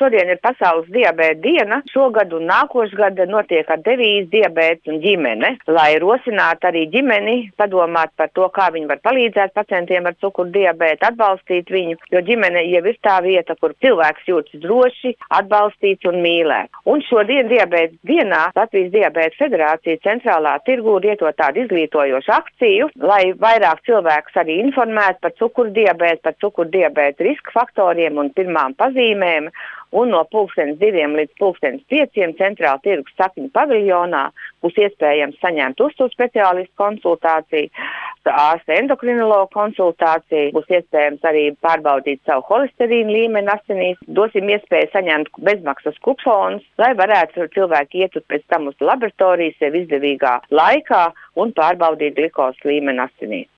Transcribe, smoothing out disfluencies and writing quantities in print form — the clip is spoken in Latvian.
šodien ir Pasaules diabēta diena. Šogad un nākošgad notiek ar devīzi diabēts un ģimene, lai rosinātu arī ģimeni, padomāt par to, kā viņi var palīdzēt pacientiem ar cukuru diabētu, atbalstīt viņu, jo ģimene jau ir tā vieta, kur cilvēks jūtas droši, atbalstīts un mīlēt. Un šodien diabēta dienā Latvijas Diabēta federācija centrālā tirgū rieto tādu izglītojošu akciju, lai vairāk cilvēkus arī informētu par cukuru diabētu, par cukuru diabēta riska faktoriem un pirmām pazīmēm, un no 2:00 līdz 5:00 centrāla tirgus Sakņu paviljonā būs iespējams saņemt uzturu speciālistu konsultāciju, ārsta endokrinologa konsultāciju, būs iespējams arī pārbaudīt savu holesterīnu līmeni asinīs, dosim iespēju saņemt bezmaksas kuponus, lai varētu cilvēki iet pēc tam uz laboratoriju sev izdevīgā laikā un pārbaudīt glukozes līmeni asinīs.